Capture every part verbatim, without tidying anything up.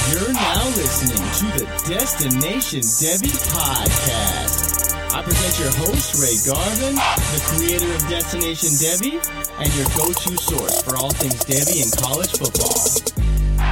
You're now listening to the Destination Devy podcast. I present your host, Ray Garvin, the creator of Destination Devy, and your go-to source for all things Devy and college football.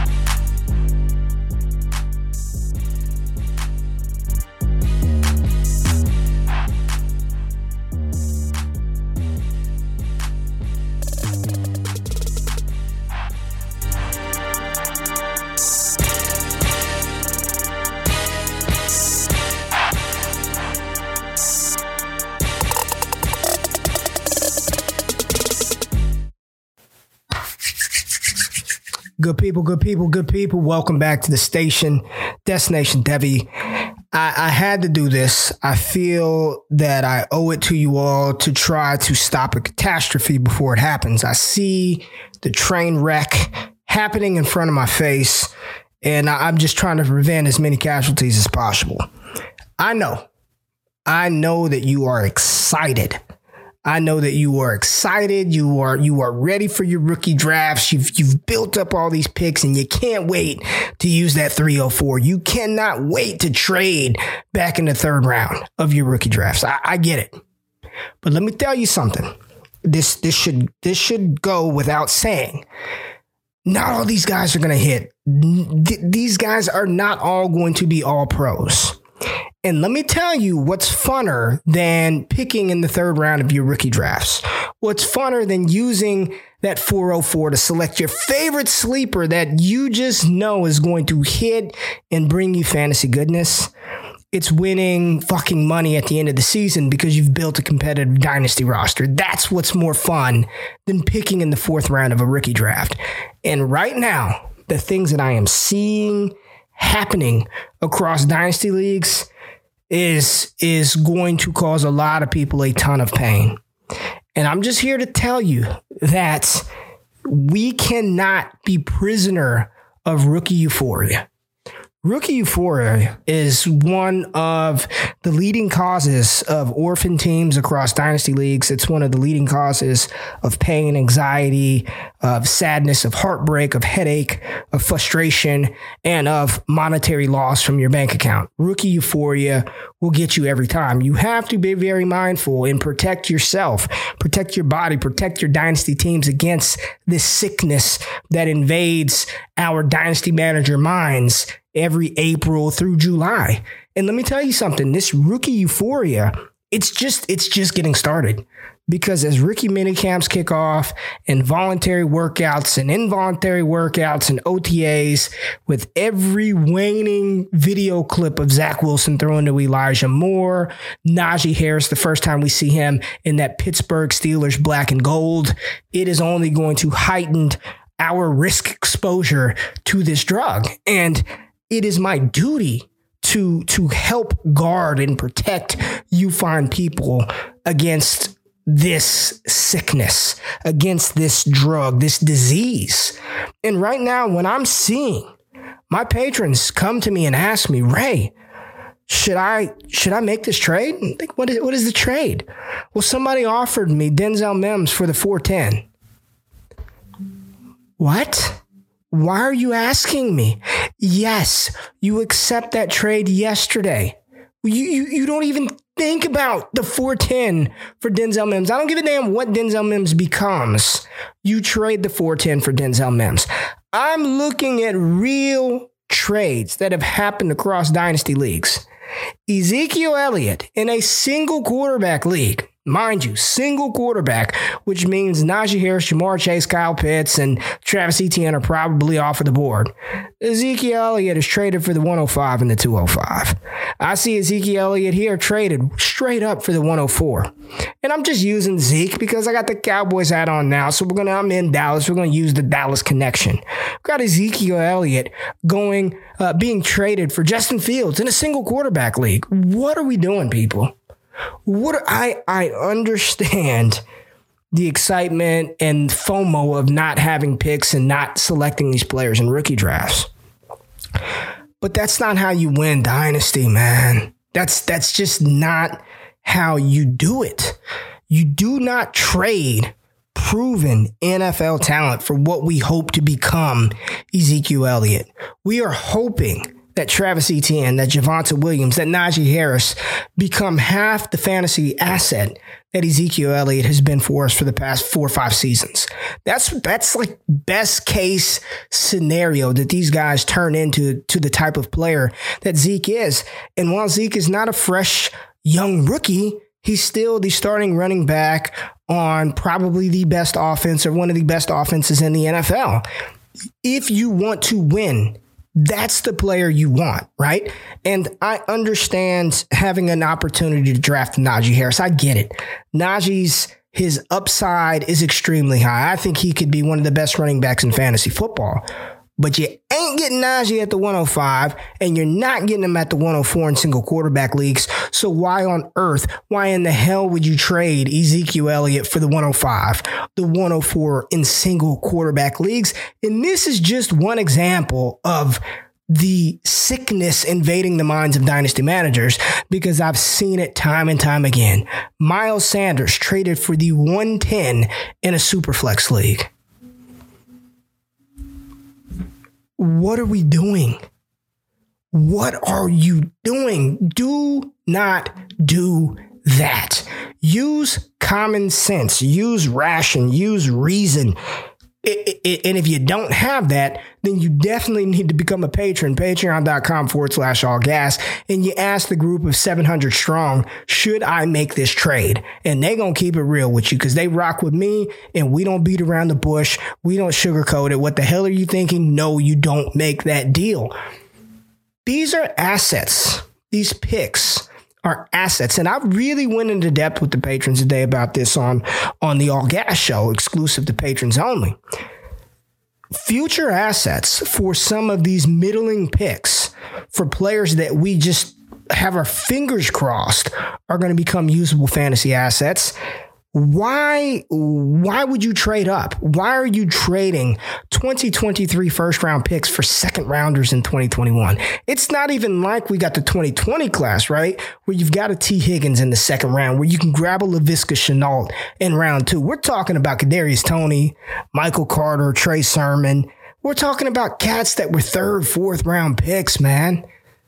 Good people, good people, good people. Welcome back to the station, Destination Devy. I, I had to do this. I feel that I owe it to you all to try to stop a catastrophe before it happens. I see the train wreck happening in front of my face, and I, I'm just trying to prevent as many casualties as possible. I know. I know that you are excited. I know that you are excited. You are you are ready for your rookie drafts. You've you've built up all these picks and you can't wait to use that three oh four. You cannot wait to trade back in the third round of your rookie drafts. I, I get it. But let me tell you something. This this should this should go without saying. Not all these guys are going to hit. Th- these guys are not all going to be all pros. And let me tell you what's funner than picking in the third round of your rookie drafts. What's funner than using that four oh four to select your favorite sleeper that you just know is going to hit and bring you fantasy goodness. It's winning fucking money at the end of the season because you've built a competitive dynasty roster. That's what's more fun than picking in the fourth round of a rookie draft. And right now, the things that I am seeing happening across dynasty leagues is is going to cause a lot of people a ton of pain. And I'm just here to tell you that we cannot be prisoner of rookie euphoria. Rookie euphoria is one of the leading causes of orphan teams across dynasty leagues. It's one of the leading causes of pain, anxiety, of sadness, of heartbreak, of headache, of frustration, and of monetary loss from your bank account. Rookie euphoria will get you every time. You have to be very mindful and protect yourself, protect your body, protect your dynasty teams against this sickness that invades our dynasty manager minds every April through July. And let me tell you something, this rookie euphoria, it's just, it's just getting started. Because as rookie minicamps kick off and voluntary workouts and involuntary workouts and O T As, with every waning video clip of Zach Wilson throwing to Elijah Moore, Najee Harris, the first time we see him in that Pittsburgh Steelers black and gold, it is only going to heighten our risk exposure to this drug. And it is my duty to, to help guard and protect you fine people against this sickness, against this drug, this disease. And right now, when I'm seeing my patrons come to me and ask me, Ray, should I should I make this trade? Like, what is what is the trade? Well, somebody offered me Denzel Mims for the four ten. What? Why are you asking me? Yes, you accept that trade yesterday. You, you, you don't even think about the four ten for Denzel Mims. I don't give a damn what Denzel Mims becomes. You trade the four ten for Denzel Mims. I'm looking at real trades that have happened across dynasty leagues. Ezekiel Elliott in a single quarterback league. Mind you, single quarterback, which means Najee Harris, Jamar Chase, Kyle Pitts, and Travis Etienne are probably off of the board. Ezekiel Elliott is traded for the one oh five and the two oh five. I see Ezekiel Elliott here traded straight up for the one oh four. And I'm just using Zeke because I got the Cowboys hat on now. So we're gonna, I'm in Dallas. We're going to use the Dallas connection. We've got Ezekiel Elliott going, uh, being traded for Justin Fields in a single quarterback league. What are we doing, people? What I I understand the excitement and FOMO of not having picks and not selecting these players in rookie drafts. But that's not how you win dynasty, man. That's that's just not how you do it. You do not trade proven N F L talent for what we hope to become Ezekiel Elliott. We are hoping that Travis Etienne, that Javonte Williams, that Najee Harris become half the fantasy asset that Ezekiel Elliott has been for us for the past four or five seasons. That's that's like best case scenario that these guys turn into to the type of player that Zeke is. And while Zeke is not a fresh young rookie, he's still the starting running back on probably the best offense or one of the best offenses in the N F L. If you want to win, that's the player you want, right? And I understand having an opportunity to draft Najee Harris. I get it. Najee's, his upside is extremely high. I think he could be one of the best running backs in fantasy football. But you ain't getting Najee at the one oh five, and you're not getting him at the one oh four in single quarterback leagues. So why on earth, why in the hell would you trade Ezekiel Elliott for the one oh five, the one oh four in single quarterback leagues? And this is just one example of the sickness invading the minds of dynasty managers, because I've seen it time and time again. Miles Sanders traded for the one ten in a Superflex league. What are we doing? What are you doing? Do not do that. Use common sense. Use ration. Use reason. And if you don't have that, then you definitely need to become a patron, patreon.com forward slash all gas. And you ask the group of seven hundred strong, should I make this trade? And they going to keep it real with you because they rock with me and we don't beat around the bush. We don't sugarcoat it. What the hell are you thinking? No, you don't make that deal. These are assets. These picks are assets. And I really went into depth with the patrons today about this on, on the All Gas Show, exclusive to patrons only. Future assets for some of these middling picks for players that we just have our fingers crossed are going to become usable fantasy assets. Why, why would you trade up? Why are you trading twenty twenty-three first round picks for second rounders in twenty twenty-one? It's not even like we got the twenty twenty class, right? Where you've got a T. Higgins in the second round, where you can grab a Laviska Shenault in round two. We're talking about Kadarius Toney, Michael Carter, Trey Sermon. We're talking about cats that were third, fourth round picks, man.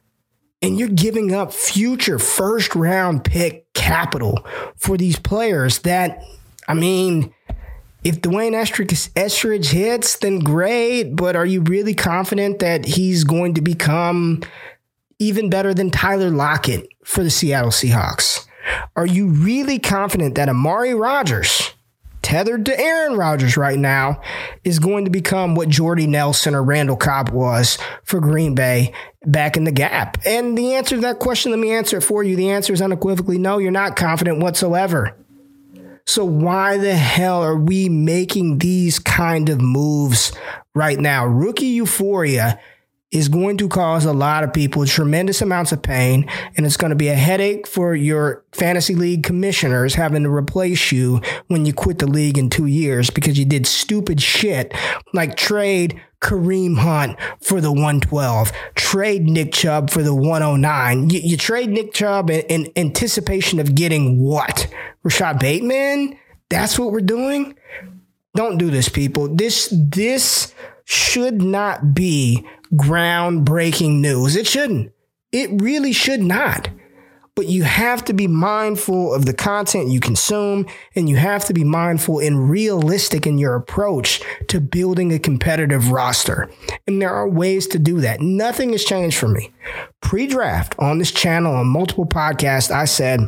And you're giving up future first round pick capital for these players that, I mean, if Dwayne Eskridge, Eskridge hits, then great. But are you really confident that he's going to become even better than Tyler Lockett for the Seattle Seahawks? Are you really confident that Amari Rodgers, tethered to Aaron Rodgers right now, is going to become what Jordy Nelson or Randall Cobb was for Green Bay back in the gap? And the answer to that question, let me answer it for you. The answer is unequivocally no, you're not confident whatsoever. So why the hell are we making these kind of moves right now? Rookie euphoria is going to cause a lot of people tremendous amounts of pain, and it's going to be a headache for your fantasy league commissioners having to replace you when you quit the league in two years because you did stupid shit like trade Kareem Hunt for the one twelve, trade Nick Chubb for the one oh nine. You, you trade Nick Chubb in, in anticipation of getting what? Rashad Bateman? That's what we're doing? Don't do this, people. This, this should not be groundbreaking news. It shouldn't. It really should not. But you have to be mindful of the content you consume, and you have to be mindful and realistic in your approach to building a competitive roster. And there are ways to do that. Nothing has changed for me. Pre-draft on this channel, on multiple podcasts, I said,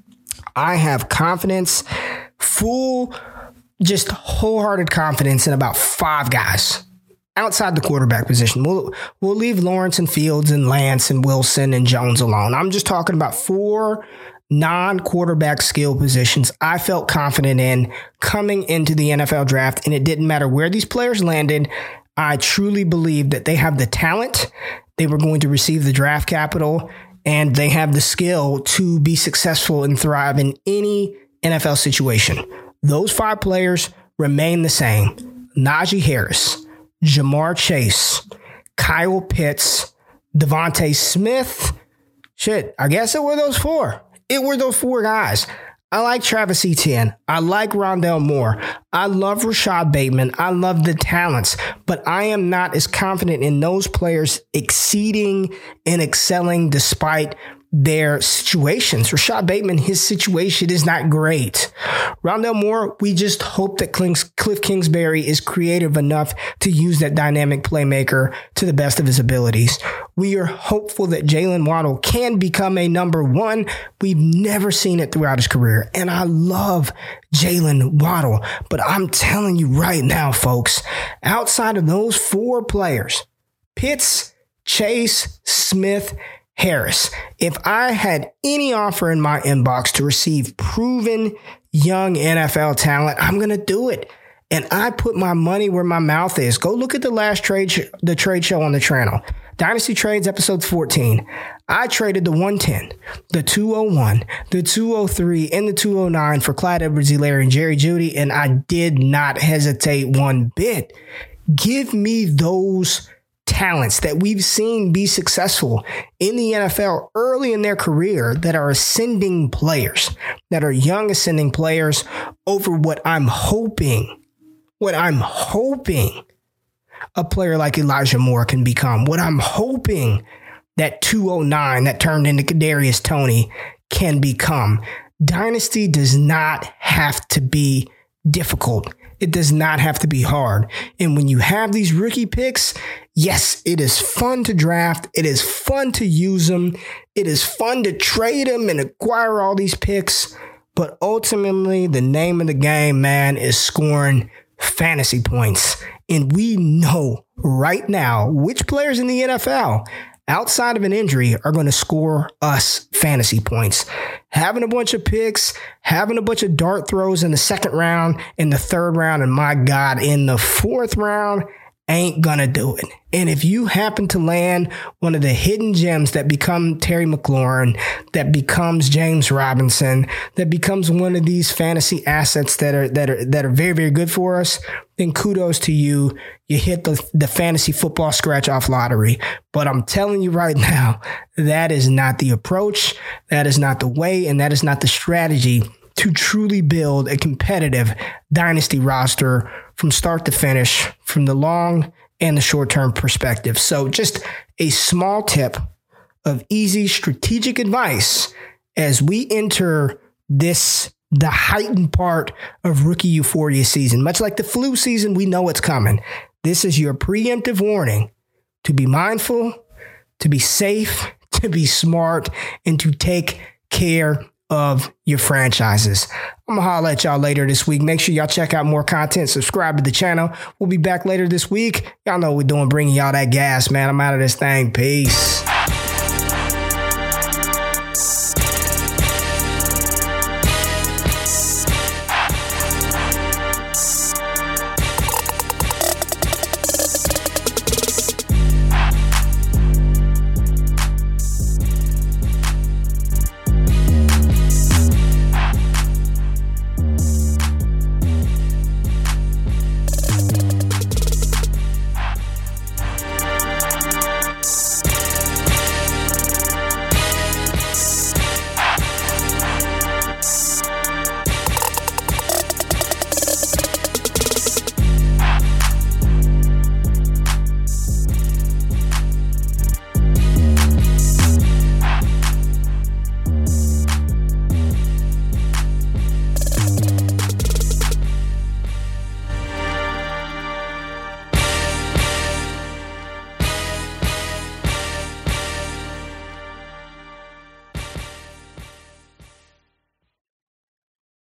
I have confidence, full, just wholehearted confidence in about five guys outside the quarterback position. We'll, we'll leave Lawrence and Fields and Lance and Wilson and Jones alone. I'm just talking about four non-quarterback skill positions I felt confident in coming into the N F L draft, and it didn't matter where these players landed. I truly believe that they have the talent, they were going to receive the draft capital, and they have the skill to be successful and thrive in any N F L situation. Those five players remain the same. Najee Harris, Jamar Chase, Kyle Pitts, Devontae Smith. Shit, I guess it were those four. It were those four guys. I like Travis Etienne. I like Rondale Moore. I love Rashad Bateman. I love the talents, but I am not as confident in those players exceeding and excelling despite their situations. Rashad Bateman, his situation is not great. Rondale Moore, we just hope that Cliff Kingsbury is creative enough to use that dynamic playmaker to the best of his abilities. We are hopeful that Jalen Waddle can become a number one. We've never seen it throughout his career, and I love Jalen Waddle. But I'm telling you right now, folks, outside of those four players, Pitts, Chase, Smith, Harris, if I had any offer in my inbox to receive proven young N F L talent, I'm going to do it. And I put my money where my mouth is. Go look at the last trade, sh- the trade show on the channel. Dynasty Trades, episode fourteen. I traded the one ten, the two oh one, the two oh three, and the two oh nine for Clyde Edwards-Helaire and Jerry Jeudy, and I did not hesitate one bit. Give me those talents that we've seen be successful in the N F L early in their career, that are ascending players, that are young ascending players, over what I'm hoping, what I'm hoping a player like Elijah Moore can become, what I'm hoping that two oh nine that turned into Kadarius Toney can become. Dynasty does not have to be difficult. It does not have to be hard. And when you have these rookie picks, yes, it is fun to draft. It is fun to use them. It is fun to trade them and acquire all these picks. But ultimately, the name of the game, man, is scoring fantasy points. And we know right now which players in the N F L outside of an injury are going to score us fantasy points. Having a bunch of picks, having a bunch of dart throws in the second round, in the third round, and my God, in the fourth round, ain't gonna do it. And if you happen to land one of the hidden gems that become Terry McLaurin, that becomes James Robinson, that becomes one of these fantasy assets that are that are that are very, very good for us, then kudos to you. You hit the, the fantasy football scratch off lottery. But I'm telling you right now, that is not the approach, that is not the way, and that is not the strategy to truly build a competitive dynasty roster from start to finish, from the long and the short-term perspective. So just a small tip of easy strategic advice as we enter this, the heightened part of rookie euphoria season. Much like the flu season, we know it's coming. This is your preemptive warning to be mindful, to be safe, to be smart, and to take care of your franchises. I'm gonna holler at y'all later this week. Make sure y'all check out more content. Subscribe to the channel. We'll be back later this week. Y'all know what we're doing, bringing y'all that gas, man. I'm out of this thing. Peace.